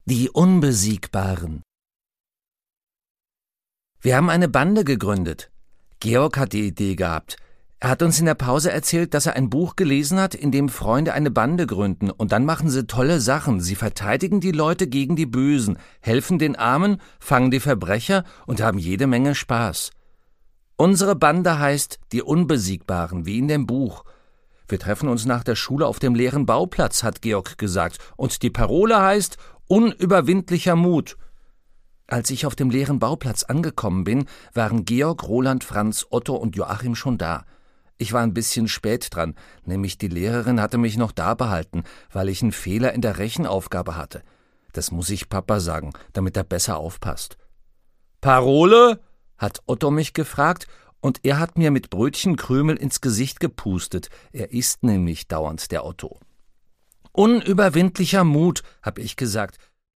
Die Unbesiegbaren. Wir haben eine Bande gegründet. Georg hat die Idee gehabt. Er hat uns in der Pause erzählt, dass er ein Buch gelesen hat, in dem Freunde eine Bande gründen, und dann machen sie tolle Sachen. Sie verteidigen die Leute gegen die Bösen, helfen den Armen, fangen die Verbrecher und haben jede Menge Spaß. Unsere Bande heißt die Unbesiegbaren, wie in dem Buch. Wir treffen uns nach der Schule auf dem leeren Bauplatz, hat Georg gesagt, und die Parole heißt unüberwindlicher Mut. Als ich auf dem leeren Bauplatz angekommen bin, waren Georg, Roland, Franz, Otto und Joachim schon da. Ich war ein bisschen spät dran, nämlich die Lehrerin hatte mich noch da behalten, weil ich einen Fehler in der Rechenaufgabe hatte. Das muss ich Papa sagen, damit er besser aufpasst. »Parole?« hat Otto mich gefragt, und er hat mir mit Brötchenkrümel ins Gesicht gepustet. Er isst nämlich dauernd, der Otto. »Unüberwindlicher Mut«, hab ich gesagt.